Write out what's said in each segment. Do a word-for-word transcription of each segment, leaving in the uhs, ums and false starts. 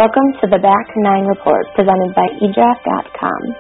Welcome to the Back Nine Report, presented by e draft dot com.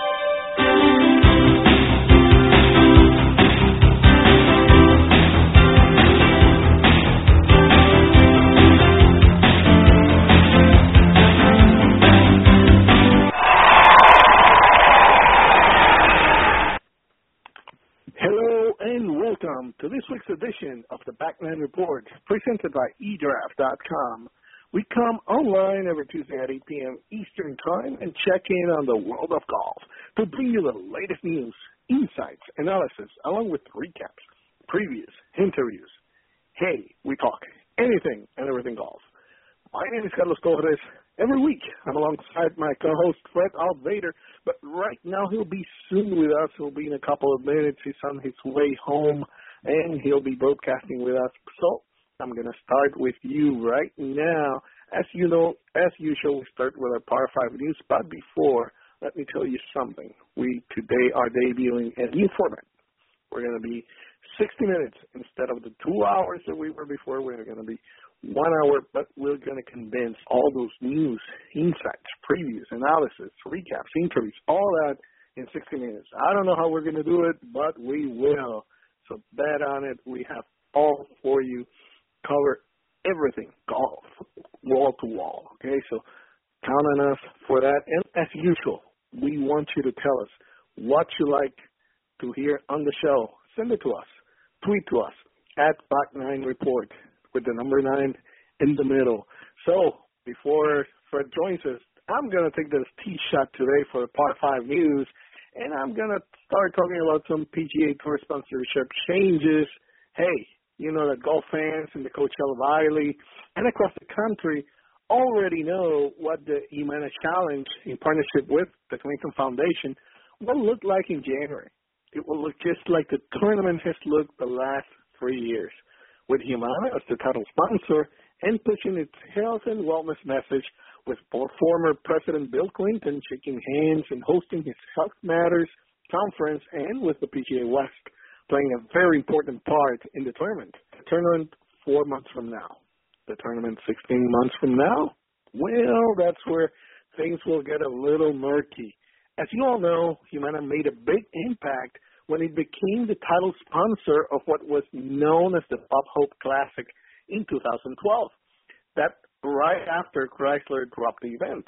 Hello and welcome to this week's edition of the Back Nine Report, presented by e draft dot com. We come online every Tuesday at eight p.m. Eastern Time and check in on the world of golf to bring you the latest news, insights, analysis, along with recaps, previews, interviews. Hey, we talk anything and everything golf. My name is Carlos Torres. Every week, I'm alongside my co-host, Fred Alvader, but right now he'll be soon with us. He'll be in a couple of minutes. He's on his way home, and he'll be broadcasting with us. So I'm going to start with you right now. As you know, as usual, we start with our Power five News, but before, let me tell you something. We today are debuting a new format. We're going to be sixty minutes instead of the two hours that we were before. We're going to be one hour, but we're going to condense all those news, insights, previews, analysis, recaps, interviews, all that in sixty minutes. I don't know how we're going to do it, but we will. So bet on it. We have all for you. Cover everything, golf, wall to wall. Okay, so count on us for that. And as usual, we want you to tell us what you like to hear on the show. Send it to us. Tweet to us at Back Nine Report with the number nine in the middle. So before Fred joins us, I'm going to take this tee shot today for the Part five News, and I'm going to start talking about some P G A Tour sponsorship changes. Hey, you know that golf fans in the Coachella Valley and across the country already know what the Humana Challenge in partnership with the Clinton Foundation will look like in January. It will look just like the tournament has looked the last three years, with Humana as the title sponsor and pushing its health and wellness message, with former President Bill Clinton shaking hands and hosting his Health Matters conference, and with the P G A West playing a very important part in the tournament. The tournament four months from now. The tournament sixteen months from now? Well, that's where things will get a little murky. As you all know, Humana made a big impact when it became the title sponsor of what was known as the Bob Hope Classic in two thousand twelve. That right after Chrysler dropped the event.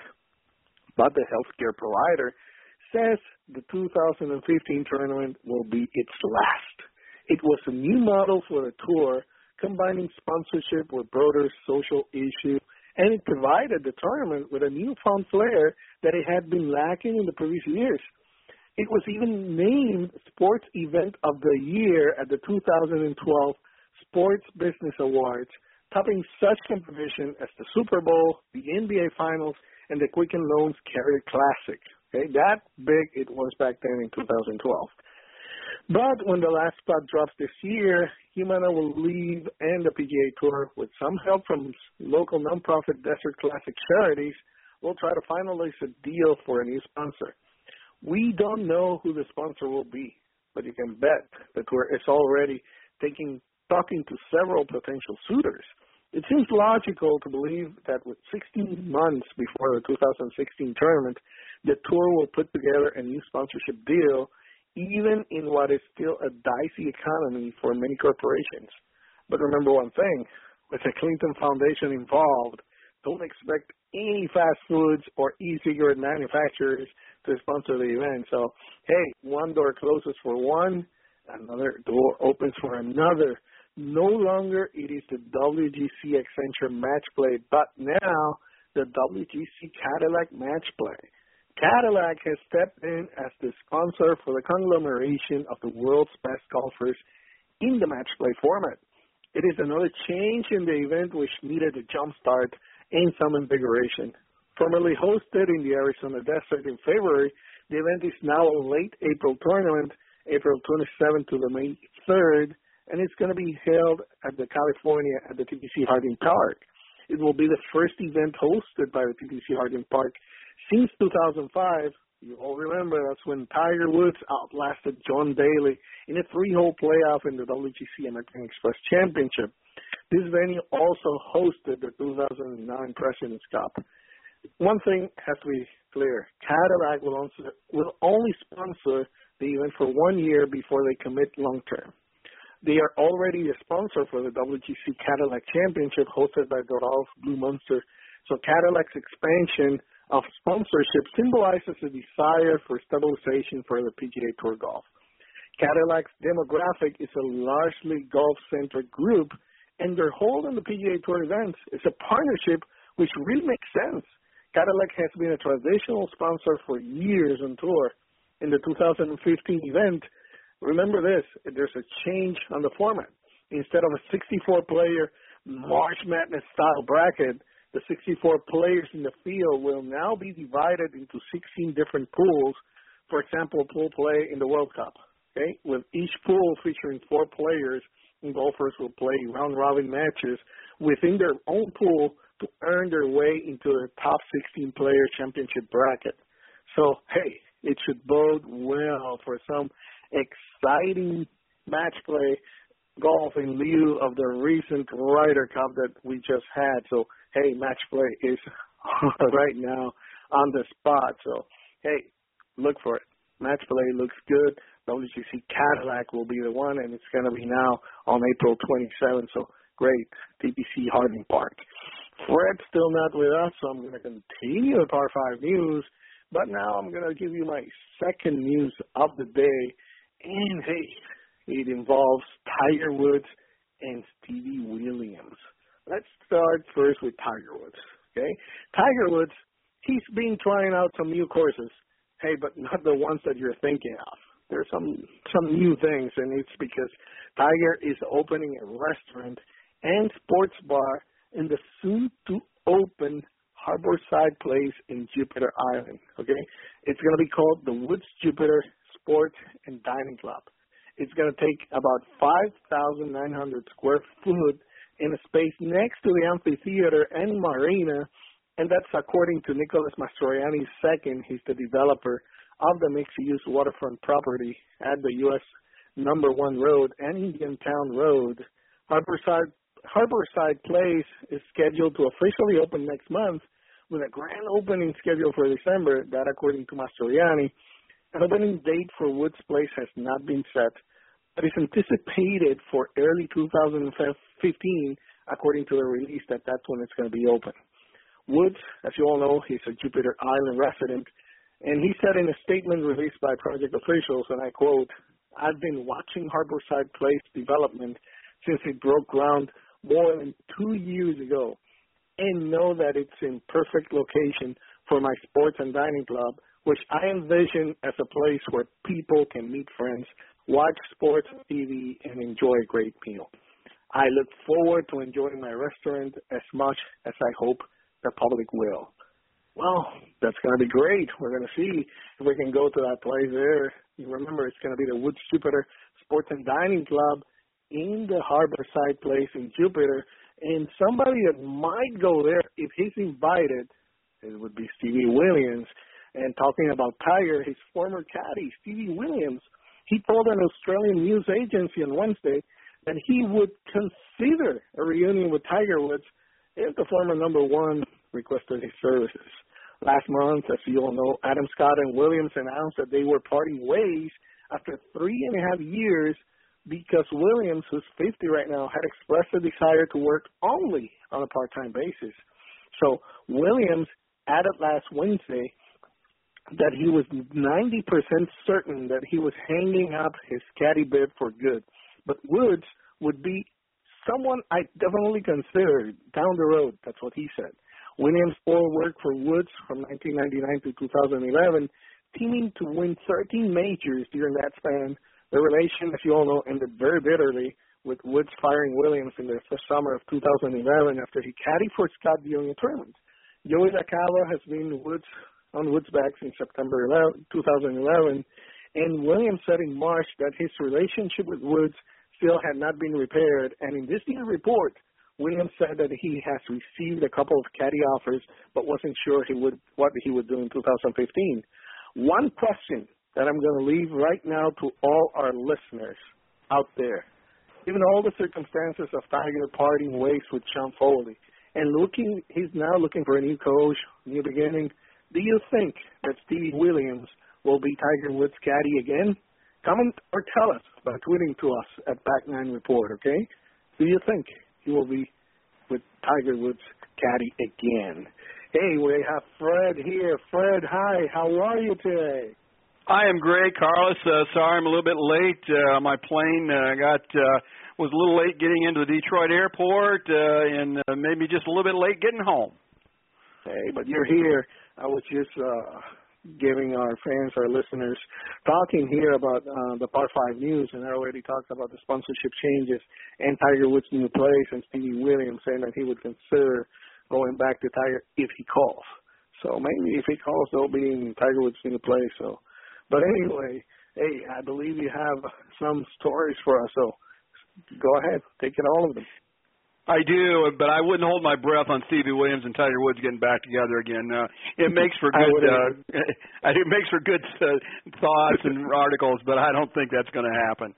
But the healthcare provider says the two thousand fifteen tournament will be its last. It was a new model for the tour, combining sponsorship with broader social issue, and it provided the tournament with a newfound flair that it had been lacking in the previous years. It was even named Sports Event of the Year at the two thousand twelve Sports Business Awards, topping such competition as the Super Bowl, the N B A Finals, and the Quicken Loans Carrier Classic. Okay, that big it was back then in two thousand twelve. But when the last spot drops this year, Humana will leave and the P G A Tour, with some help from local nonprofit Desert Classic charities, will try to finalize a deal for a new sponsor. We don't know who the sponsor will be, but you can bet the tour is already taking, talking to several potential suitors. It seems logical to believe that with sixteen months before the two thousand sixteen tournament, the tour will put together a new sponsorship deal, even in what is still a dicey economy for many corporations. But remember one thing, with the Clinton Foundation involved, don't expect any fast foods or e-cigarette manufacturers to sponsor the event. So, hey, one door closes for one, another door opens for another. No longer it is the W G C Accenture Match Play, but now the W G C Cadillac Match Play. Cadillac has stepped in as the sponsor for the conglomeration of the world's best golfers in the match play format. It is another change in the event which needed a jump start and some invigoration. Formerly hosted in the Arizona desert in February, the event is now a late April tournament, April twenty-seventh to the May third, and it's going to be held at the California at the T P C Harding Park. It will be the first event hosted by the T P C Harding Park since two thousand five. You all remember that's when Tiger Woods outlasted John Daly in a three-hole playoff in the W G C American Express Championship. This venue also hosted the two thousand nine President's Cup. One thing has to be clear. Cadillac will, also, will only sponsor the event for one year before they commit long-term. They are already a sponsor for the W G C Cadillac Championship hosted by Doral Blue Monster. So Cadillac's expansion of sponsorship symbolizes a desire for stabilization for the P G A Tour Golf. Cadillac's demographic is a largely golf-centric group, and their hold on the P G A Tour events is a partnership which really makes sense. Cadillac has been a traditional sponsor for years on tour. In the two thousand fifteen event, remember this, there's a change on the format. Instead of a sixty-four player March Madness style bracket, the sixty-four players in the field will now be divided into sixteen different pools. For example, pool play in the World Cup, okay? With each pool featuring four players, and golfers will play round-robin matches within their own pool to earn their way into the top sixteen player championship bracket. So, hey, it should bode well for some exciting match play golf in lieu of the recent Ryder Cup that we just had. So, hey, match play is right now on the spot. So, hey, look for it. Match play looks good. W G C Cadillac will be the one, and it's going to be now on April twenty-seventh. So, great. T P C Harding Park. Fred's still not with us, so I'm going to continue the Par five news. But now I'm going to give you my second news of the day. And, hey, it involves Tiger Woods and Stevie Williams. Let's start first with Tiger Woods, okay? Tiger Woods, he's been trying out some new courses. Hey, but not the ones that you're thinking of. There's some some new things, and it's because Tiger is opening a restaurant and sports bar in the soon-to-open Harborside Place in Jupiter Island, okay? It's going to be called the Woods Jupiter Sports and Dining Club. It's going to take about five thousand nine hundred square foot in a space next to the amphitheater and marina, and that's according to Nicholas Mastroianni the second. He's the developer of the mixed-use waterfront property at the U S number one road and Indian Town Road. Harborside, Harborside Place is scheduled to officially open next month with a grand opening scheduled for December, that according to Mastroianni. An opening date for Woods Place has not been set, but is anticipated for early two thousand fifteen, according to the release that that's when it's going to be open. Woods, as you all know, he's a Jupiter Island resident, and he said in a statement released by project officials, and I quote, "I've been watching Harborside Place development since it broke ground more than two years ago, and know that it's in perfect location for my sports and dining club, which I envision as a place where people can meet friends, watch sports T V, and enjoy a great meal. I look forward to enjoying my restaurant as much as I hope the public will." Well, that's going to be great. We're going to see if we can go to that place there. You remember, it's going to be the Woods Jupiter Sports and Dining Club in the Harborside Place in Jupiter. And somebody that might go there, if he's invited, it would be Stevie Williams. And talking about Tiger, his former caddy, Stevie Williams, he told an Australian news agency on Wednesday that he would consider a reunion with Tiger Woods if the former number one requested his services. Last month, as you all know, Adam Scott and Williams announced that they were parting ways after three and a half years because Williams, who's fifty right now, had expressed a desire to work only on a part-time basis. So Williams added last Wednesday that he was ninety percent certain that he was hanging up his caddy bib for good. But Woods would be someone I definitely considered down the road. That's what he said. Williams all worked for Woods from nineteen ninety-nine to two thousand eleven, teaming to win thirteen majors during that span. The relation, as you all know, ended very bitterly, with Woods firing Williams in the summer of two thousand eleven after he caddied for Scott during a tournament. Joey Lacava has been Woods on Woods' back since September eleventh, two thousand eleven, and Williams said in March that his relationship with Woods still had not been repaired, and in this new report, Williams said that he has received a couple of caddy offers, but wasn't sure he would what he would do in two thousand fifteen. One question that I'm going to leave right now to all our listeners out there. Given all the circumstances of Tiger parting ways with Sean Foley and looking, he's now looking for a new coach, new beginning. Do you think that Stevie Williams will be Tiger Woods' caddy again? Comment or tell us by tweeting to us at Back Nine Report, okay? Do you think he will be with Tiger Woods' caddy again? Hey, we have Fred here. Fred, hi. How are you today? I am great, Carlos. Uh, sorry I'm a little bit late. Uh, my plane uh, got uh, was a little late getting into the Detroit airport, uh, and uh, maybe just a little bit late getting home. Hey, but you're here. I was just uh, giving our fans, our listeners, talking here about uh, the Par five news, and I already talked about the sponsorship changes and Tiger Woods' new place, and Stevie Williams saying that he would consider going back to Tiger if he calls. So maybe if he calls, they'll be in Tiger Woods' new place. So. But anyway, hey, I believe you have some stories for us, so go ahead, take it all of them. I do, but I wouldn't hold my breath on Stevie Williams and Tiger Woods getting back together again. Uh, it makes for good, uh, it makes for good uh, thoughts and articles, but I don't think that's going to happen.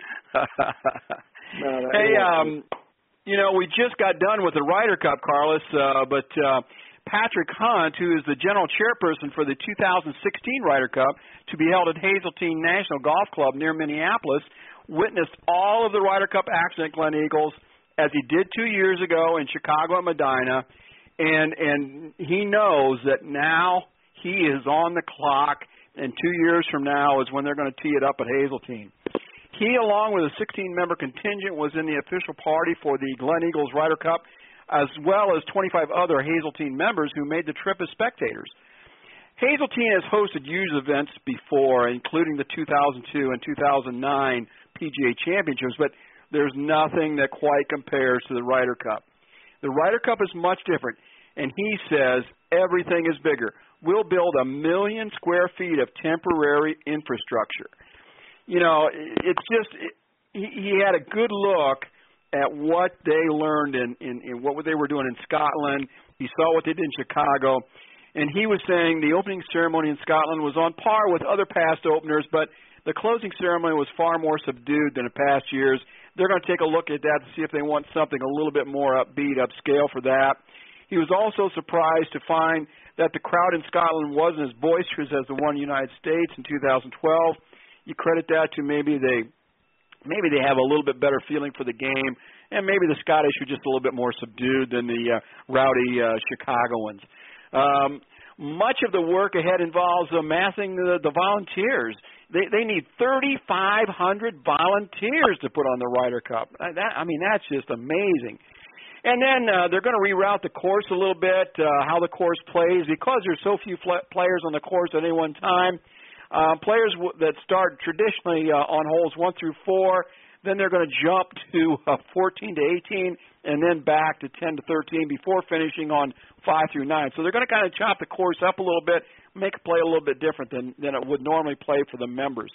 no, hey, um, you know, we just got done with the Ryder Cup, Carlos, uh, but. Uh, Patrick Hunt, who is the general chairperson for the two thousand sixteen Ryder Cup to be held at Hazeltine National Golf Club near Minneapolis, witnessed all of the Ryder Cup action at Glen Eagles as he did two years ago in Chicago at Medina, and and he knows that now he is on the clock, and two years from now is when they're going to tee it up at Hazeltine. He, along with a sixteen-member contingent, was in the official party for the Glen Eagles Ryder Cup, as well as twenty-five other Hazeltine members who made the trip as spectators. Hazeltine has hosted youth events before, including the two thousand two and two thousand nine P G A Championships, but there's nothing that quite compares to the Ryder Cup. The Ryder Cup is much different, and he says everything is bigger. We'll build a million square feet of temporary infrastructure. You know, it's just, it, he, he had a good look at what they learned in, in, in what they were doing in Scotland. He saw what they did in Chicago, and he was saying the opening ceremony in Scotland was on par with other past openers, but the closing ceremony was far more subdued than in past years. They're going to take a look at that to see if they want something a little bit more upbeat, upscale for that. He was also surprised to find that the crowd in Scotland wasn't as boisterous as the one in the United States in two thousand twelve. You credit that to maybe they Maybe they have a little bit better feeling for the game, and maybe the Scottish are just a little bit more subdued than the uh, rowdy uh, Chicagoans. Um, much of the work ahead involves amassing the, the volunteers. They, they need thirty-five hundred volunteers to put on the Ryder Cup. That, I mean, that's just amazing. And then uh, they're going to reroute the course a little bit, uh, how the course plays, because there's so few fl- players on the course at any one time. Uh, players w- that start traditionally uh, on holes one through four, then they're going to jump to uh, fourteen to eighteen, and then back to ten to thirteen before finishing on five through nine. So they're going to kind of chop the course up a little bit, make it play a little bit different than, than it would normally play for the members.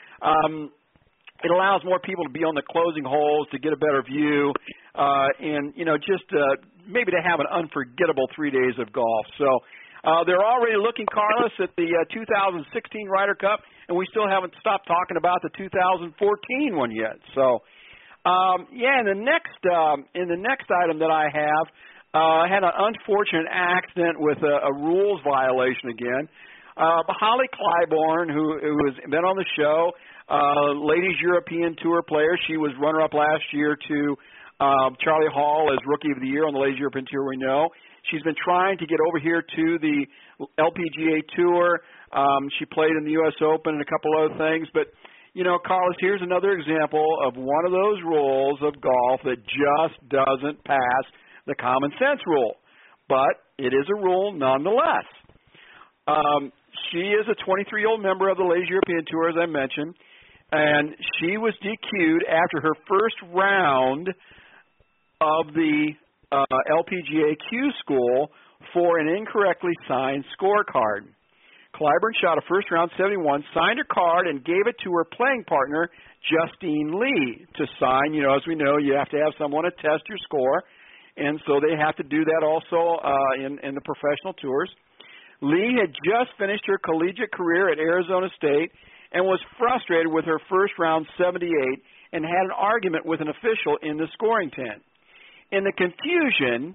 Um, it allows more people to be on the closing holes to get a better view, uh, and you know just uh, maybe to have an unforgettable three days of golf. So. Uh, they're already looking, Carlos, at the uh, two thousand sixteen Ryder Cup, and we still haven't stopped talking about the two thousand fourteen one yet. So, um, yeah, and the next um, in the next item that I have, uh, I had an unfortunate accident with a, a rules violation again. Uh, Holly Clybourne, who, who has been on the show, uh, Ladies European Tour player, she was runner-up last year to uh, Charlie Hall as Rookie of the Year on the Ladies European Tour, we know. She's been trying to get over here to the L P G A Tour. Um, she played in the U S Open and a couple other things. But, you know, Carlos, here's another example of one of those rules of golf that just doesn't pass the common sense rule. But it is a rule nonetheless. Um, she is a twenty-three-year-old member of the Ladies European Tour, as I mentioned, and she was D Q'd after her first round of the Uh, L P G A Q school for an incorrectly signed scorecard. Clybourne shot a first-round seventy-one, signed her card, and gave it to her playing partner, Justine Lee, to sign. You know, as we know, you have to have someone to test your score, and so they have to do that also uh, in, in the professional tours. Lee had just finished her collegiate career at Arizona State and was frustrated with her first-round seventy-eight and had an argument with an official in the scoring tent. In the confusion,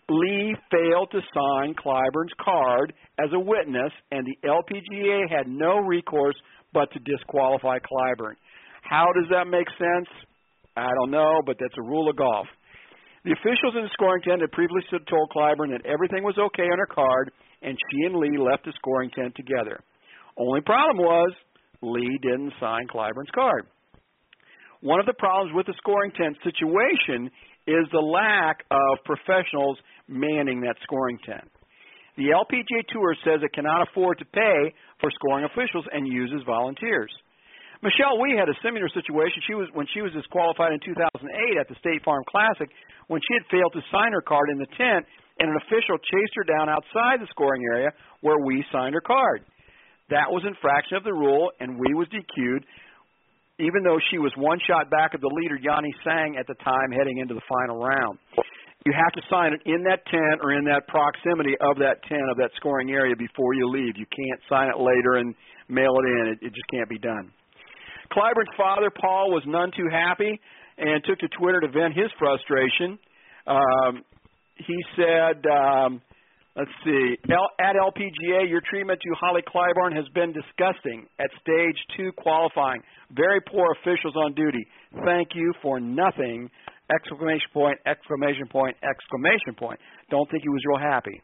Lee failed to sign Clyburn's card as a witness, and the L P G A had no recourse but to disqualify Clyburn. How does that make sense? I don't know, but that's a rule of golf. The officials in the scoring tent had previously told Clyburn that everything was okay on her card, and she and Lee left the scoring tent together. Only problem was Lee didn't sign Clyburn's card. One of the problems with the scoring tent situation is the lack of professionals manning that scoring tent. The L P G A Tour says it cannot afford to pay for scoring officials and uses volunteers. Michelle Wie had a similar situation. She was when she was disqualified in two thousand eight at the State Farm Classic when she had failed to sign her card in the tent, and an official chased her down outside the scoring area where Wie signed her card. That was infraction of the rule, and Wie was D Q'd, even though she was one shot back of the leader, Yanni Sang, at the time heading into the final round. You have to sign it in that tent or in that proximity of that tent, of that scoring area before you leave. You can't sign it later and mail it in. It, it just can't be done. Clyburn's father, Paul, was none too happy and took to Twitter to vent his frustration. Um, he said, um, let's see, L- at L P G A, your treatment to Holly Clyburn has been disgusting at stage two qualifying. Very poor officials on duty. Thank you for nothing. Exclamation point, exclamation point, exclamation point. Don't think he was real happy.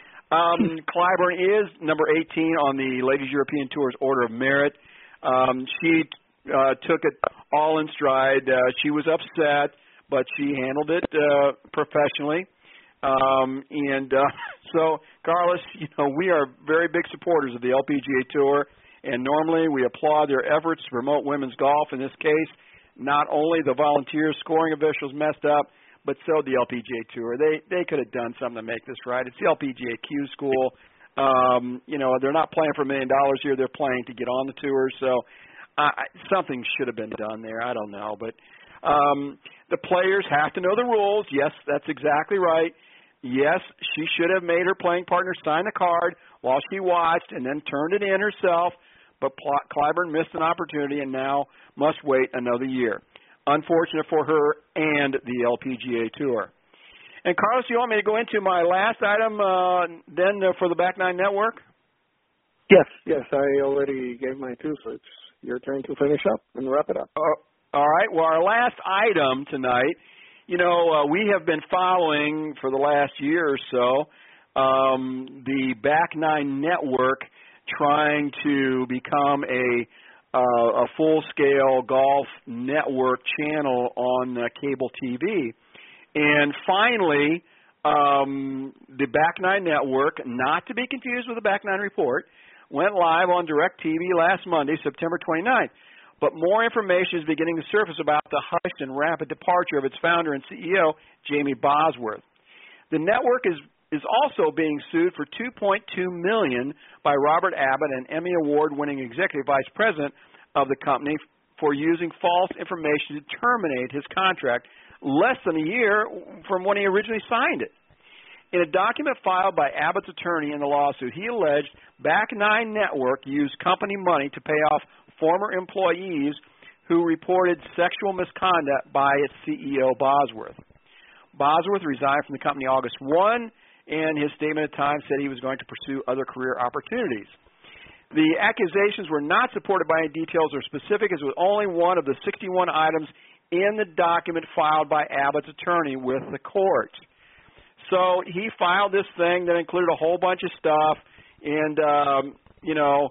Um, Clyburn is number eighteen on the Ladies European Tour's Order of Merit. Um, she uh, took it all in stride. Uh, she was upset, but she handled it uh, professionally. Um, and uh, so, Carlos, you know, we are very big supporters of the L P G A Tour, and normally we applaud their efforts to promote women's golf. In this case, not only the volunteers, scoring officials messed up, but so the L P G A Tour. They they could have done something to make this right. It's the L P G A Q school. Um, you know, they're not playing for a million dollars here. They're playing to get on the tour. So uh, something should have been done there. I don't know. But um, the players have to know the rules. Yes, that's exactly right. Yes, she should have made her playing partner sign the card while she watched and then turned it in herself. But Clyburn missed an opportunity and now must wait another year. Unfortunate for her and the L P G A Tour. And, Carlos, you want me to go into my last item uh, then uh, for the Back Nine Network? Yes, yes, I already gave my two, so it's your turn to finish up and wrap it up. Uh, all right. Well, our last item tonight, you know, uh, we have been following for the last year or so um, the Back Nine Network trying to become a uh, a full-scale golf network channel on uh, cable T V. And finally, um, the Back Nine Network, not to be confused with the Back Nine Report, went live on DirecTV last Monday, September twenty-ninth. But more information is beginning to surface about the hushed and rapid departure of its founder and C E O, Jamie Bosworth. The network is is also being sued for two point two million dollars by Robert Abbott, an Emmy Award-winning executive vice president of the company, for using false information to terminate his contract less than a year from when he originally signed it. In a document filed by Abbott's attorney in the lawsuit, he alleged Back Nine Network used company money to pay off former employees who reported sexual misconduct by its C E O, Bosworth. Bosworth resigned from the company August first, and his statement at the time said he was going to pursue other career opportunities. The accusations were not supported by any details or specifics, as it was only one of the sixty-one items in the document filed by Abbott's attorney with the court. So he filed this thing that included a whole bunch of stuff and, um, you know,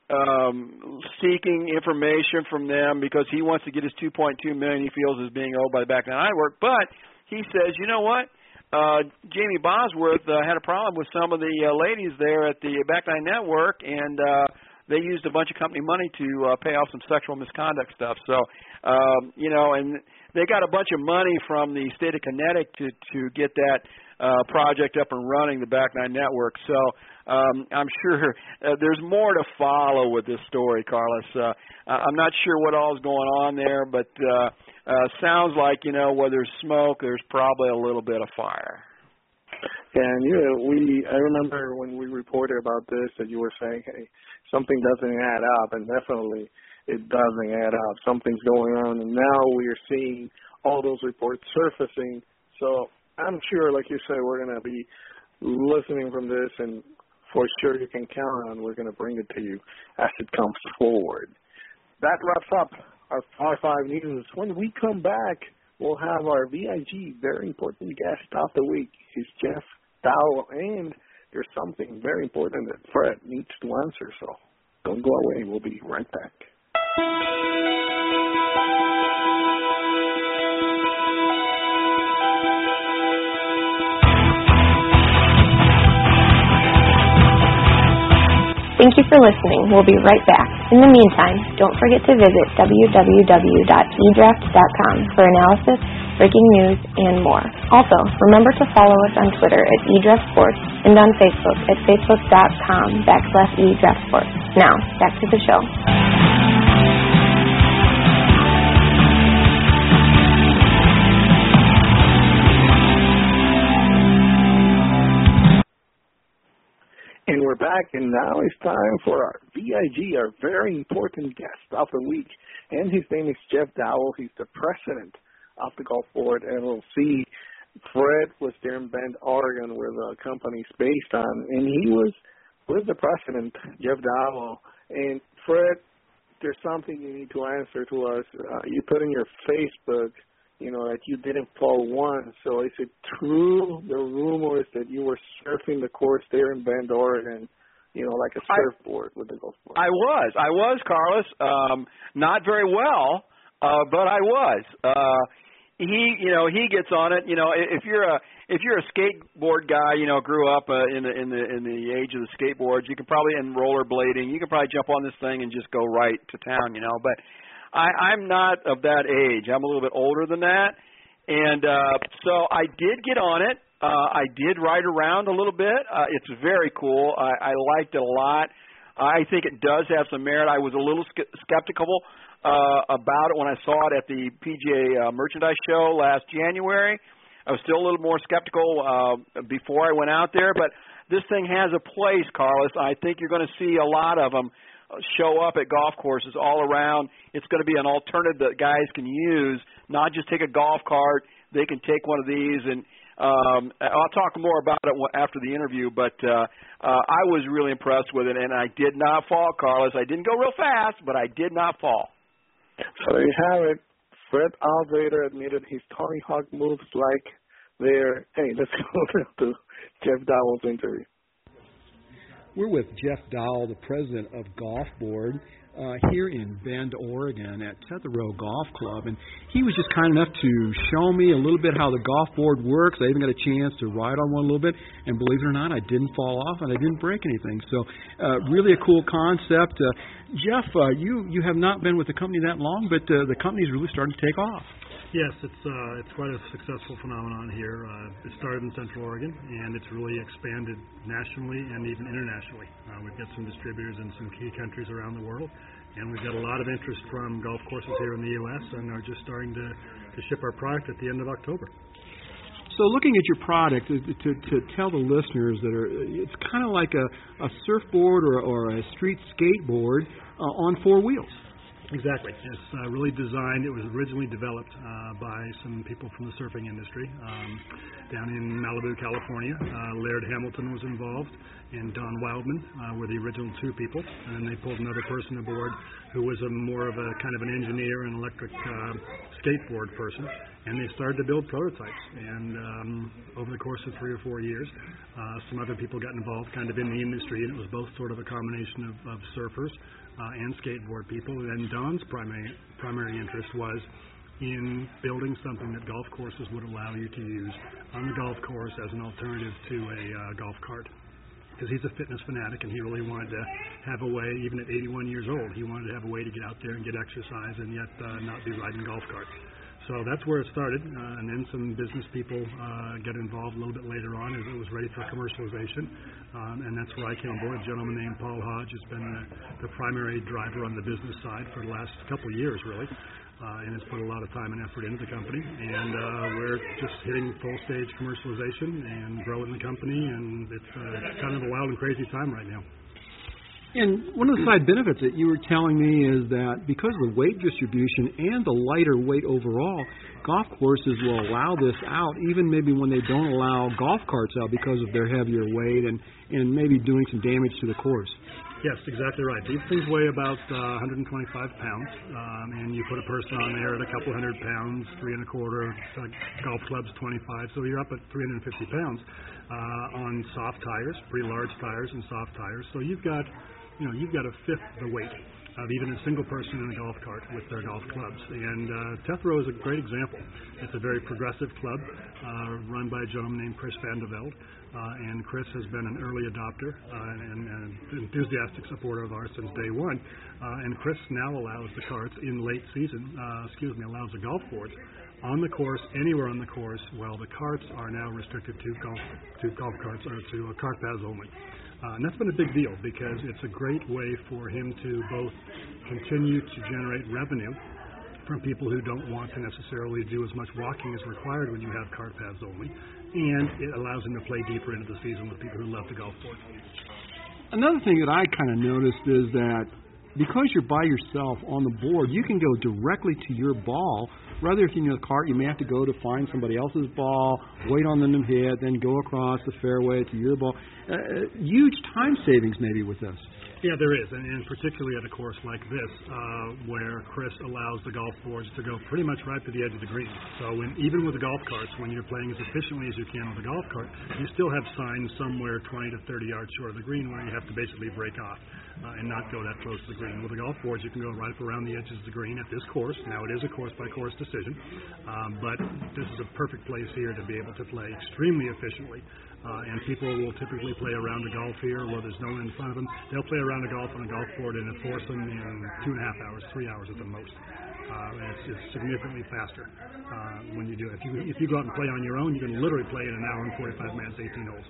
um, seeking information from them because he wants to get his two point two million dollars he feels is being owed by the Back Nine Network. But he says, you know what? Uh, Jamie Bosworth uh, had a problem with some of the uh, ladies there at the Back Nine Network, and uh, they used a bunch of company money to uh, pay off some sexual misconduct stuff. So, um, you know, and they got a bunch of money from the state of Connecticut to, to get that uh, project up and running, the Back Nine Network. So um, I'm sure uh, there's more to follow with this story, Carlos. Uh, I'm not sure what all is going on there, but uh, uh, sounds like, you know, where there's smoke, there's probably a little bit of fire. Yeah, and you know, we I remember when we reported about this that you were saying, hey, something doesn't add up, and definitely it doesn't add up. Something's going on, and now we are seeing all those reports surfacing. So I'm sure, like you said, we're going to be listening from this, and for sure you can count on we're going to bring it to you as it comes forward. That wraps up our Power five News. When we come back, we'll have our V I G, very important guest of the week. He's Jeff Dowell, and there's something very important that Fred needs to answer, so don't go away. We'll be right back. Thank you for listening. We'll be right back. In the meantime, don't forget to visit w w w dot e draft dot com for analysis, breaking news, and more. Also, remember to follow us on Twitter at eDraftSports and on Facebook at facebook.com backslash eDraftSports. Now, back to the show. And we're back, and now it's time for our V I G, our very important guest of the week. And his name is Jeff Dowell. He's the president of the Golf Board L L C. Fred was there in Bend, Oregon, where the company's based on, and he was with the president, Jeff Dowell. And Fred, there's something you need to answer to us. Uh, you put in your Facebook, you know, that you didn't fall once. So is it true, the rumors that you were surfing the course there in Bend, Oregon, you know, like a surfboard I, with the golf board? I was. I was, Carlos. Um, not very well, uh, but I was. Uh, he, you know, he gets on it. You know, if you're a if you're a skateboard guy, you know, grew up uh, in the in the in the age of the skateboards, you can probably in rollerblading, you can probably jump on this thing and just go right to town, you know, but I, I'm not of that age. I'm a little bit older than that. And uh, so I did get on it. Uh, I did ride around a little bit. Uh, it's very cool. I, I liked it a lot. I think it does have some merit. I was a little sk- skeptical uh, about it when I saw it at the P G A uh, Merchandise Show last January. I was still a little more skeptical uh, before I went out there. But this thing has a place, Carlos. I think you're going to see a lot of them show up at golf courses all around. It's going to be an alternative that guys can use, not just take a golf cart. They can take one of these, and um, I'll talk more about it after the interview, but uh, uh, I was really impressed with it, and I did not fall, Carlos. I didn't go real fast, but I did not fall. So there you have it. Fred Alvader admitted his Tony Hawk moves like they're, hey, let's go to Jeff Dowell's interview. We're with Jeff Dowell, the president of Golf Board, uh, here in Bend, Oregon at Tetherow Golf Club. And he was just kind enough to show me a little bit how the golf board works. I even got a chance to ride on one a little bit. And believe it or not, I didn't fall off and I didn't break anything. So uh, really a cool concept. Uh, Jeff, uh, you, you have not been with the company that long, but uh, the company's really starting to take off. Yes, it's uh, it's quite a successful phenomenon here. Uh, it started in Central Oregon, and it's really expanded nationally and even internationally. Uh, we've got some distributors in some key countries around the world, and we've got a lot of interest from golf courses here in the U S and are just starting to, to ship our product at the end of October. So looking at your product, to, to, to tell the listeners that are, it's kind of like a, a surfboard or, or a street skateboard uh, on four wheels. Exactly. It's uh, really designed. It was originally developed uh, by some people from the surfing industry um, down in Malibu, California. Uh, Laird Hamilton was involved, and Don Wildman uh, were the original two people. And then they pulled another person aboard who was a more of a kind of an engineer and electric uh, skateboard person. And they started to build prototypes. And um, over the course of three or four years, uh, some other people got involved kind of in the industry, and it was both sort of a combination of, of surfers uh, and skateboard people. And Don's primary, primary interest was in building something that golf courses would allow you to use on the golf course as an alternative to a uh, golf cart. Because he's a fitness fanatic, and he really wanted to have a way, even at eighty-one years old, he wanted to have a way to get out there and get exercise and yet uh, not be riding golf carts. So that's where it started, uh, and then some business people uh, got involved a little bit later on as it was ready for commercialization, um, and that's where I came aboard. A gentleman named Paul Hodge has been the, the primary driver on the business side for the last couple of years, really, uh, and has put a lot of time and effort into the company, and uh, we're just hitting full-stage commercialization and growing the company, and it's uh, kind of a wild and crazy time right now. And one of the side benefits that you were telling me is that because of the weight distribution and the lighter weight overall, golf courses will allow this out even maybe when they don't allow golf carts out because of their heavier weight and, and maybe doing some damage to the course. Yes, exactly right. These things weigh about uh, one hundred twenty-five pounds, um, and you put a person on there at a couple hundred pounds, three and a quarter, uh, golf clubs twenty-five, so you're up at three hundred fifty pounds uh, on soft tires, pretty large tires and soft tires. So you've got, you know, you've got a fifth the weight of even a single person in a golf cart with their golf clubs. And uh, Tethro is a great example. It's a very progressive club uh, run by a gentleman named Chris Van de Velde. Uh, and Chris has been an early adopter uh, and an enthusiastic supporter of ours since day one. Uh, and Chris now allows the carts in late season, uh, excuse me, allows the golf boards on the course, anywhere on the course, while the carts are now restricted to golf, to golf carts or to uh, cart paths only. Uh, and that's been a big deal because it's a great way for him to both continue to generate revenue from people who don't want to necessarily do as much walking as required when you have cart paths only, and it allows him to play deeper into the season with people who love the golf board. Another thing that I kind of noticed is that because you're by yourself on the board, you can go directly to your ball. Rather, if you're in a cart, you may have to go to find somebody else's ball, wait on them to hit, then go across the fairway to your ball. Uh, huge time savings maybe with this. Yeah, there is, and, and particularly at a course like this, uh, where Chris allows the golf boards to go pretty much right to the edge of the green. So when, even with the golf carts, when you're playing as efficiently as you can with a golf cart, you still have signs somewhere twenty to thirty yards short of the green where you have to basically break off uh, and not go that close to the green. With the golf boards, you can go right up around the edges of the green at this course. Now, it is a course-by-course decision, um, but this is a perfect place here to be able to play extremely efficiently. Uh, and people will typically play a round of golf here where there's no one in front of them. They'll play a round of golf on a golf board in a foursome in two and a half hours, three hours at the most. Uh, and it's, it's significantly faster uh, when you do it. If you, if you go out and play on your own, you can literally play in an hour and forty-five minutes, eighteen holes.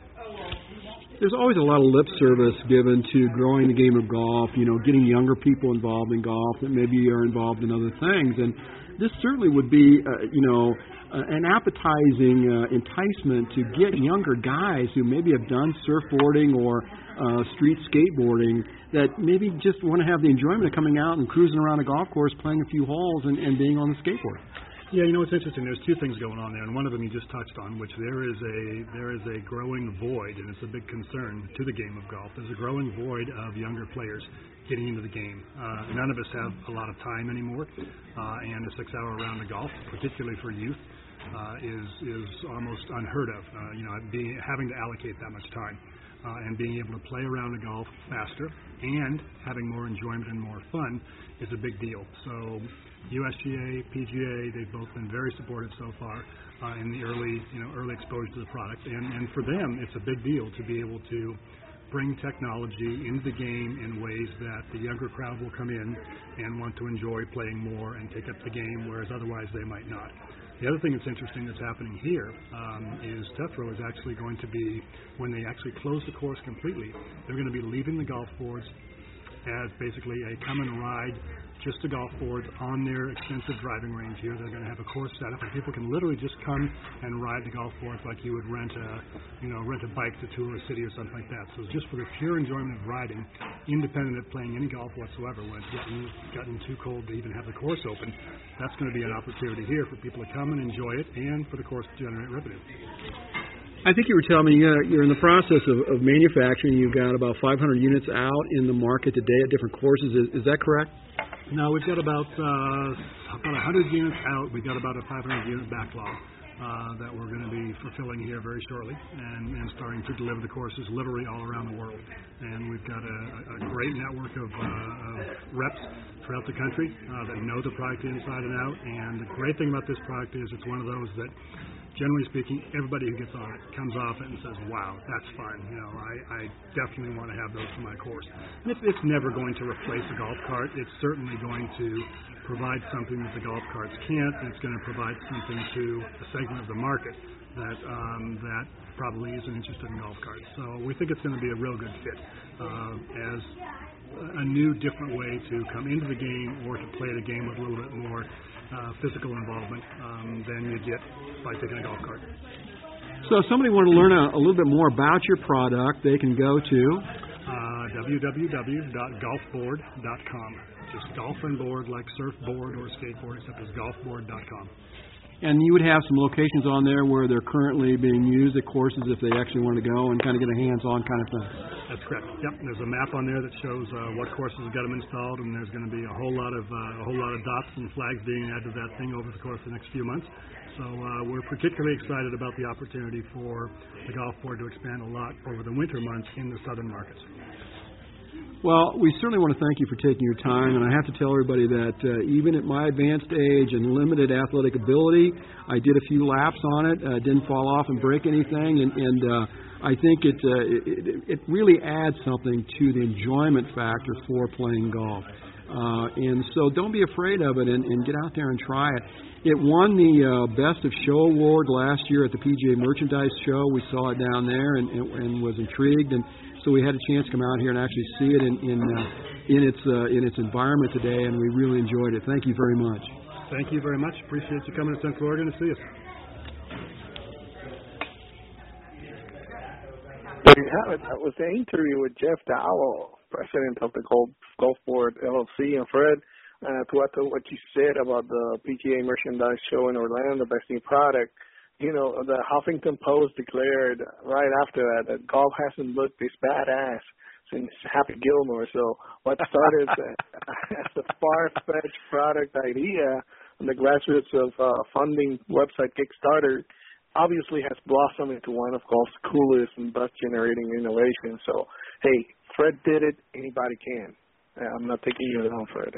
There's always a lot of lip service given to growing the game of golf, you know, getting younger people involved in golf that maybe are involved in other things. And this certainly would be, uh, you know, Uh, an appetizing uh, enticement to get younger guys who maybe have done surfboarding or uh, street skateboarding that maybe just want to have the enjoyment of coming out and cruising around a golf course, playing a few holes, and, and being on the skateboard. Yeah, you know, it's interesting. There's two things going on there, and one of them you just touched on, which there is a there is a growing void, and it's a big concern to the game of golf. There's a growing void of younger players getting into the game. Uh, none of us have a lot of time anymore, uh, and a six-hour round of golf, particularly for youth, uh, is is almost unheard of. Uh, you know, being having to allocate that much time. Uh, and being able to play around the golf faster and having more enjoyment and more fun is a big deal. So U S G A, P G A, they've both been very supportive so far uh, in the early, you know, early exposure to the product. And, and for them, it's a big deal to be able to bring technology into the game in ways that the younger crowd will come in and want to enjoy playing more and take up the game, whereas otherwise they might not. The other thing that's interesting that's happening here um, is Tethro is actually going to be, when they actually close the course completely, they're going to be leaving the golf boards as basically a come and ride, just the golf boards on their extensive driving range here. They're going to have a course set up, and people can literally just come and ride the golf boards like you would rent a, you know, rent a bike to tour a city or something like that. So just for the pure enjoyment of riding, independent of playing any golf whatsoever, when it's getting, gotten too cold to even have the course open, that's going to be an opportunity here for people to come and enjoy it, and for the course to generate revenue. I think you were telling me uh, you're in the process of, of manufacturing. You've got about five hundred units out in the market today at different courses. Is, is that correct? No, we've got about uh, about one hundred units out. We've got about a five hundred unit backlog uh, that we're going to be fulfilling here very shortly, and, and starting to deliver the courses literally all around the world. And we've got a, a great network of, uh, of reps throughout the country uh, that know the product inside and out. And the great thing about this product is it's one of those that, generally speaking, everybody who gets on it comes off it and says, wow, that's fun. You know, I, I definitely want to have those for my course. And it's, it's never going to replace a golf cart. It's certainly going to provide something that the golf carts can't, and it's going to provide something to a segment of the market that um, that probably isn't interested in golf carts. So we think it's going to be a real good fit uh, as a new, different way to come into the game or to play the game with a little bit more Uh, physical involvement um, than you get by taking a golf cart. So if somebody wanted to learn a, a little bit more about your product, they can go to uh, w w w dot golf board dot com. Just golf and board like surfboard or skateboard, except it's golf board dot com. And you would have some locations on there where they're currently being used at courses if they actually want to go and kind of get a hands-on kind of thing. That's correct. Yep. There's a map on there that shows uh, what courses have got them installed, and there's going to be a whole lot of uh, a whole lot of dots and flags being added to that thing over the course of the next few months. So uh, we're particularly excited about the opportunity for the golf board to expand a lot over the winter months in the southern markets. Well, we certainly want to thank you for taking your time, and I have to tell everybody that uh, even at my advanced age and limited athletic ability, I did a few laps on it, uh, didn't fall off and break anything, and, and uh, I think it, uh, it it really adds something to the enjoyment factor for playing golf. Uh, and so don't be afraid of it, and, and get out there and try it. It won the uh, Best of Show award last year at the P G A Merchandise Show. We saw it down there and, and, and was intrigued, and so we had a chance to come out here and actually see it in in, uh, in its uh, in its environment today, and we really enjoyed it. Thank you very much. Thank you very much. Appreciate you coming to Central Oregon to see us. There you have it. That was the interview with Jeff Dowell, president of the Golf, Golf Board L L C. And Fred, uh, to add to what you said about the P G A Merchandise Show in Orlando, Best New Product, you know, the Huffington Post declared right after that that golf hasn't looked this badass since Happy Gilmore. So what started as a far-fetched product idea on the grassroots of uh, funding website Kickstarter obviously has blossomed into one of golf's coolest and buzz-generating innovations. So, hey, Fred did it. Anybody can. I'm not taking you down, Fred.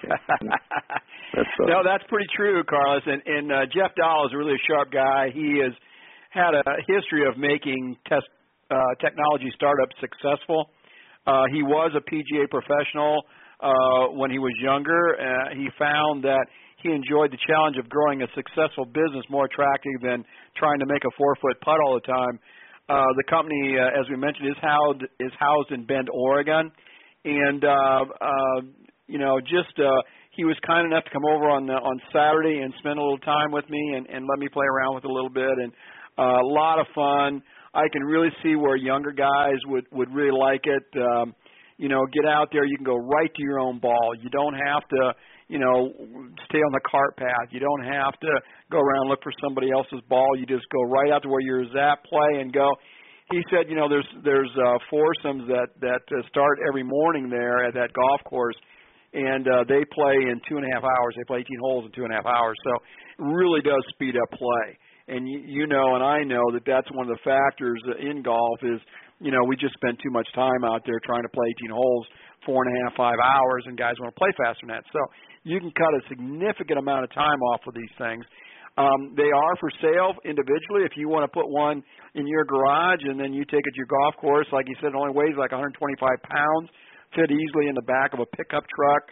That's, uh, no, that's pretty true, Carlos. And, and uh, Jeff Dahl is a really sharp guy. He has had a history of making test uh, technology startups successful. Uh, he was a P G A professional uh, when he was younger. Uh, he found that he enjoyed the challenge of growing a successful business more attractive than trying to make a four-foot putt all the time. Uh, the company, uh, as we mentioned, is housed, is housed in Bend, Oregon. And, uh, uh, you know, just uh, he was kind enough to come over on uh, on Saturday and spend a little time with me and, and let me play around with it a little bit. And uh, a lot of fun. I can really see where younger guys would, would really like it. Um, you know, get out there. You can go right to your own ball. You don't have to, you know, stay on the cart path. You don't have to go around and look for somebody else's ball. You just go right out to where you're at, play, and go. He said, you know, there's there's uh, foursomes that that uh, start every morning there at that golf course, and uh, they play in two and a half hours. They play eighteen holes in two and a half hours, so it really does speed up play. And you, you know, and I know that that's one of the factors in golf is, you know, we just spend too much time out there trying to play eighteen holes, four and a half, five hours, and guys want to play faster than that. So you can cut a significant amount of time off with these things. Um, they are for sale individually. If you want to put one in your garage and then you take it to your golf course, like you said, it only weighs like one hundred twenty-five pounds, fit easily in the back of a pickup truck,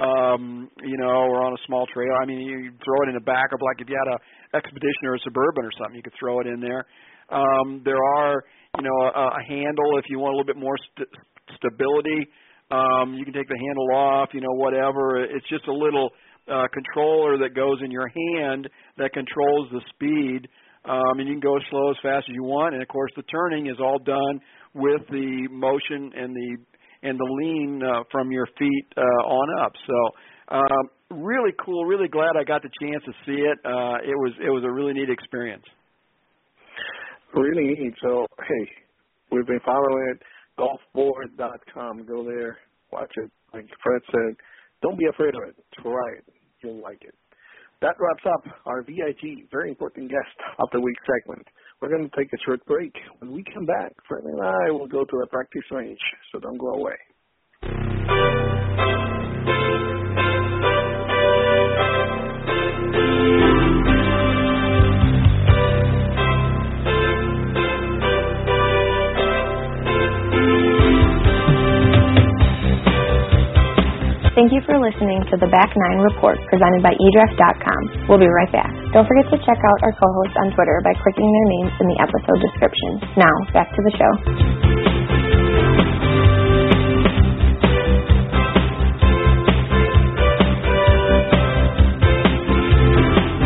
um, you know, or on a small trailer. I mean, you throw it in the back of, like if you had a Expedition or a Suburban or something, you could throw it in there. Um, there are, you know, a, a handle if you want a little bit more st- stability. Um, you can take the handle off, you know, whatever. It's just a little Uh, controller that goes in your hand that controls the speed, um, and you can go as slow as fast as you want. And of course, the turning is all done with the motion and the and the lean uh, from your feet uh, on up. So, um, really cool. Really glad I got the chance to see it. Uh, it was it was a really neat experience. Really neat. So, hey, we've been following it. golf board dot com. Go there, watch it. Like Fred said, don't be afraid of it. Try it. You'll like it. That wraps up our V I G, very important guest of the week segment. We're going to take a short break. When we come back, Fred and I will go to the practice range, so don't go away. Thank you for listening to the Back Nine Report presented by e draft dot com. We'll be right back. Don't forget to check out our co-hosts on Twitter by clicking their names in the episode description. Now, back to the show.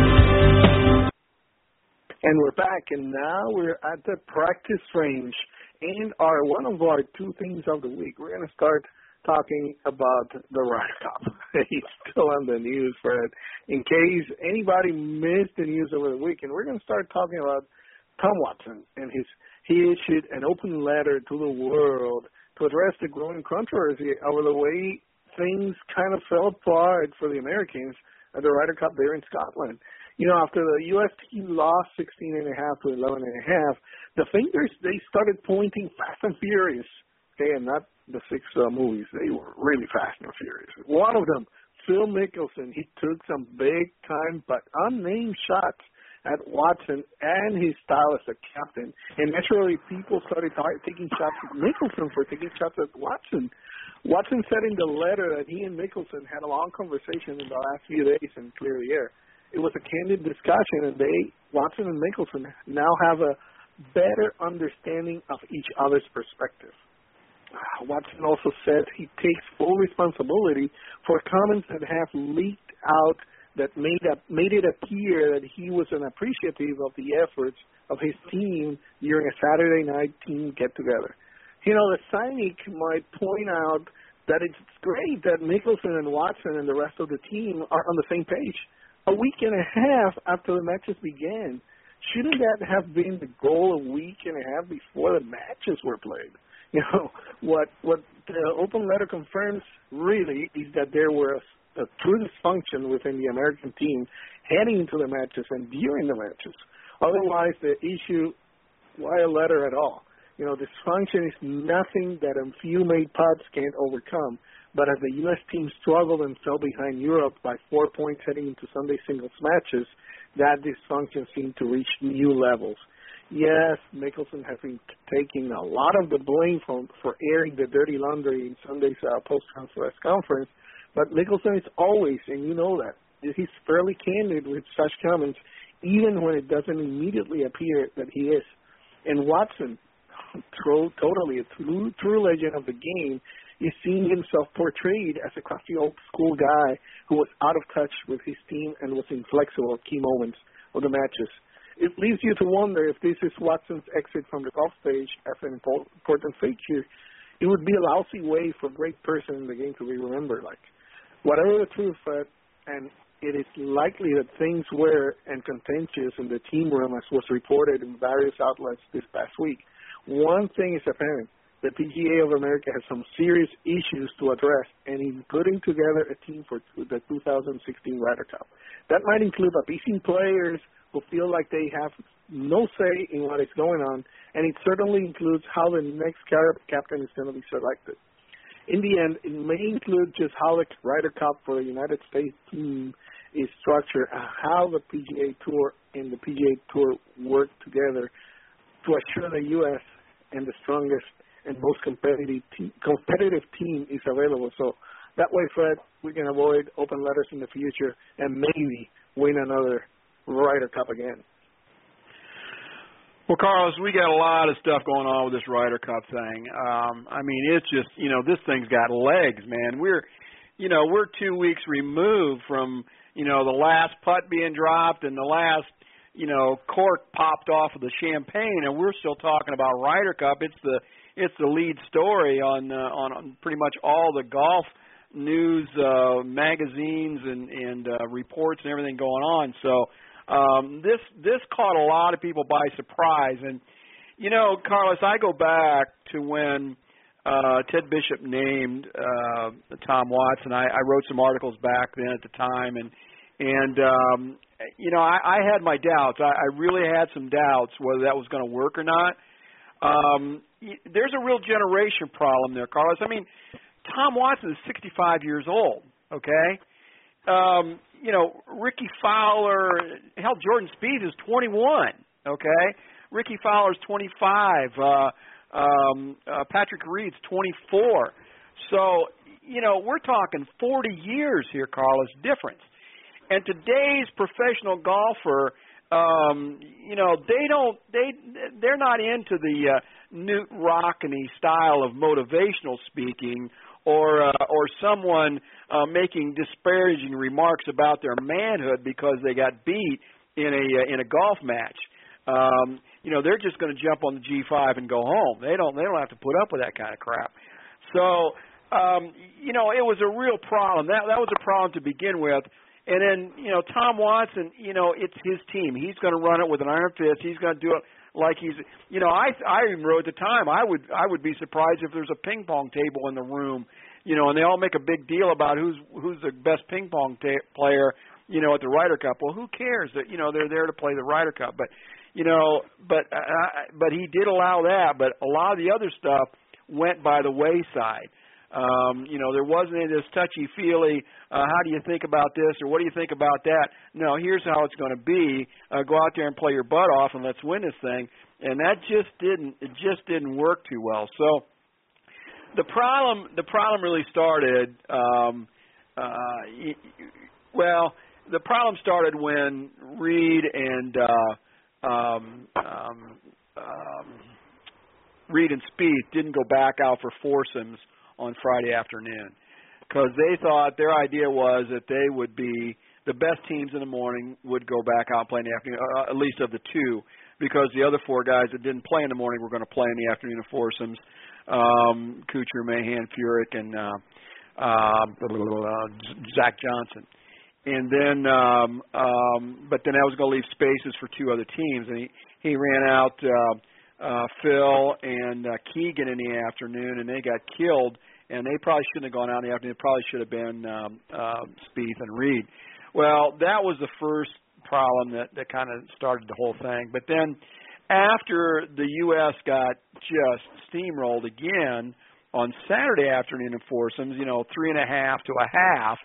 And we're back, and now we're at the practice range. and our one of our two things of the week. We're going to start talking about the Ryder Cup. It's still on the news, Fred. In case anybody missed the news over the weekend, we're going to start talking about Tom Watson and his. He issued an open letter to the world to address the growing controversy over the way things kind of fell apart for the Americans at the Ryder Cup there in Scotland. You know, after the U S team lost sixteen and a half to eleven and a half, the fingers, they started pointing fast and furious. Okay, and not the six uh, movies. They were really fast and furious. One of them, Phil Mickelson, he took some big-time but unnamed shots at Watson and his style as a captain. And naturally, people started tar- taking shots at Mickelson for taking shots at Watson. Watson said in the letter that he and Mickelson had a long conversation in the last few days and clear the air. It was a candid discussion, and they, Watson and Mickelson, now have a better understanding of each other's perspective. Watson also said he takes full responsibility for comments that have leaked out that made up, made it appear that he was unappreciative of the efforts of his team during a Saturday night team get-together. You know, the cynic might point out that it's great that Mickelson and Watson and the rest of the team are on the same page. A week and a half after the matches began, shouldn't that have been the goal a week and a half before the matches were played? You know, what what the open letter confirms really is that there was a true dysfunction within the American team heading into the matches and during the matches. Otherwise, the issue, why a letter at all? You know, dysfunction is nothing that a few made putts can't overcome. But as the U S team struggled and fell behind Europe by four points heading into Sunday singles matches, that dysfunction seemed to reach new levels. Yes, Mickelson has been taking a lot of the blame for, for airing the dirty laundry in Sunday's uh, post-conference conference, but Mickelson is always, and you know that, he's fairly candid with such comments, even when it doesn't immediately appear that he is. And Watson, true, totally a true, true legend of the game, is seeing himself portrayed as a crafty old-school guy who was out of touch with his team and was inflexible at key moments of the matches. It leaves you to wonder if this is Watson's exit from the golf stage as an important figure. It would be a lousy way for a great person in the game to be remembered like. Whatever the truth, Fred, and it is likely that things were and contentious in the team room as was reported in various outlets this past week. One thing is apparent. The P G A of America has some serious issues to address, and in putting together a team for the two thousand sixteen Ryder Cup. That might include appeasing players who feel like they have no say in what is going on, and it certainly includes how the next captain is going to be selected. In the end, it may include just how the Ryder Cup for the United States team is structured, and how the P G A Tour and the P G A Tour work together to assure the U S and the strongest and most competitive team, competitive team is available. So that way, Fred, we can avoid open letters in the future and maybe win another Ryder Cup again. Well, Carlos, we got a lot of stuff going on with this Ryder Cup thing. Um, I mean, it's just, you know, this thing's got legs, man. We're, you know, we're two weeks removed from, you know, the last putt being dropped and the last, you know, cork popped off of the champagne, and we're still talking about Ryder Cup. It's the it's the lead story on uh, on, on pretty much all the golf news uh, magazines and and uh, reports and everything going on. So um, this this caught a lot of people by surprise. And you know, Carlos, I go back to when uh, Ted Bishop named uh, Tom Watson. I, I wrote some articles back then at the time, and and um, you know, I, I had my doubts. I, I really had some doubts whether that was going to work or not. Um, there's a real generation problem there, Carlos. I mean, Tom Watson is sixty-five years old, okay? Um, you know, Ricky Fowler, hell, Jordan Spieth is twenty-one, okay? Ricky Fowler's twenty-five. Uh, um, uh, Patrick Reed's twenty-four. So, you know, we're talking forty years here, Carlos, difference. And today's professional golfer, um, you know, they don't, they, they're not into the uh, Newt Rockney style of motivational speaking, or uh, or someone uh, making disparaging remarks about their manhood because they got beat in a uh, in a golf match. Um, you know, they're just going to jump on the G five and go home. They don't they don't have to put up with that kind of crap. So, um, you know, it was a real problem. That that was a problem to begin with. And then, you know, Tom Watson, you know, it's his team. He's going to run it with an iron fist. He's going to do it like he's, you know, I I even wrote at the time, I would I would be surprised if there's a ping pong table in the room, you know, and they all make a big deal about who's who's the best ping pong ta- player, you know, at the Ryder Cup. Well, who cares that, you know, they're there to play the Ryder Cup. But, you know, but uh, but he did allow that. But a lot of the other stuff went by the wayside. Um, you know, there wasn't any of this touchy-feely, uh, how do you think about this or what do you think about that? No, here's how it's going to be. Uh, go out there and play your butt off and let's win this thing. And that just didn't, it just didn't work too well. So the problem, the problem really started, um, uh, well, the problem started when Reed and uh, um, um, um, Reed and Spieth didn't go back out for foursomes on Friday afternoon, because they thought their idea was that they would be the best teams in the morning would go back out and play in the afternoon, uh, at least of the two, because the other four guys that didn't play in the morning were going to play in the afternoon of foursomes, um, Kuchar, Mahan, Furyk, and uh, uh, Zach Johnson. And then, um, um, but then that was going to leave spaces for two other teams, and he, he ran out uh, Uh, Phil and uh, Keegan in the afternoon, and they got killed, and they probably shouldn't have gone out in the afternoon. It probably should have been um, uh, Spieth and Reed. Well, that was the first problem that, that kind of started the whole thing. But then after the U S got just steamrolled again on Saturday afternoon in foursomes, you know, three and a half to a half,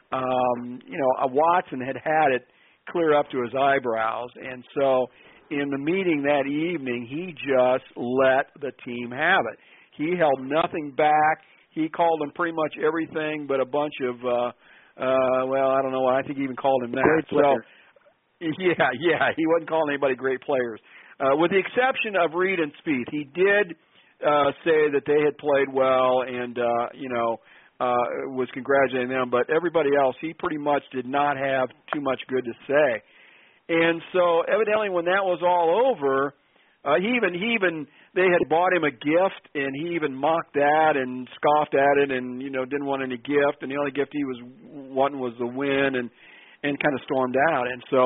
um, you know, uh, Watson had had it clear up to his eyebrows, and so in the meeting that evening, he just let the team have it. He held nothing back. He called them pretty much everything but a bunch of, uh, uh, well, I don't know. I think he even called him that. Great players. So, yeah, yeah, he wasn't calling anybody great players. Uh, with the exception of Reed and Spieth, he did uh, say that they had played well and, uh, you know, uh, was congratulating them. But everybody else, he pretty much did not have too much good to say. And so evidently when that was all over, uh, he even, he even, they had bought him a gift, and he even mocked that and scoffed at it and, you know, didn't want any gift. And the only gift he was wanting was the win, and, and kind of stormed out. And so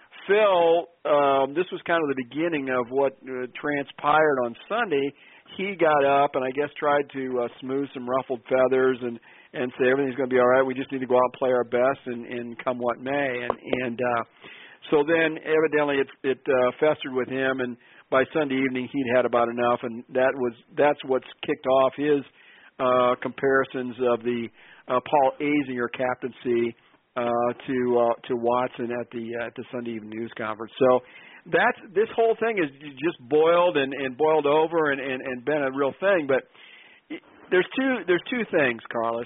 Phil, um, this was kind of the beginning of what uh, transpired on Sunday. He got up and I guess tried to uh, smooth some ruffled feathers and, and say everything's going to be all right. We just need to go out and play our best and, and come what may. And, and, uh, So then, evidently, it, it uh, festered with him, and by Sunday evening, he'd had about enough, and that was that's what's kicked off his uh, comparisons of the uh, Paul Azinger captaincy uh, to uh, to Watson at the uh, at the Sunday evening news conference. So that's this whole thing is just boiled and, and boiled over and, and, and been a real thing. But there's two there's two things, Carlos.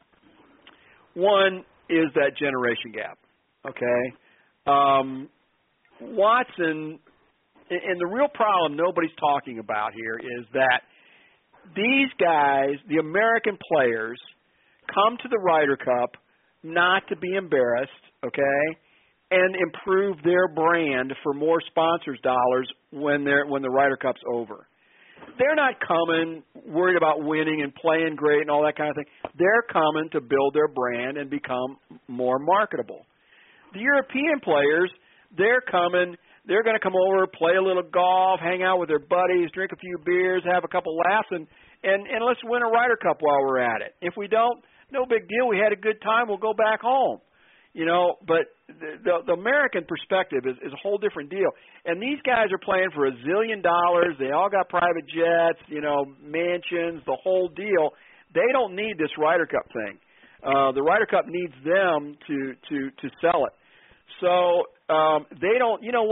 One is that generation gap. Okay. Um, Watson, and the real problem nobody's talking about here is that these guys, the American players, come to the Ryder Cup not to be embarrassed, okay, and improve their brand for more sponsors' dollars when they're when the Ryder Cup's over. They're not coming worried about winning and playing great and all that kind of thing. They're coming to build their brand and become more marketable. The European players, they're coming, they're going to come over, play a little golf, hang out with their buddies, drink a few beers, have a couple laughs, and, and, and let's win a Ryder Cup while we're at it. If we don't, no big deal. We had a good time. We'll go back home. You know, but the, the, the American perspective is, is a whole different deal. And these guys are playing for a zillion dollars. They all got private jets, you know, mansions, the whole deal. They don't need this Ryder Cup thing. Uh, the Ryder Cup needs them to, to, to sell it. So um, they don't, you know,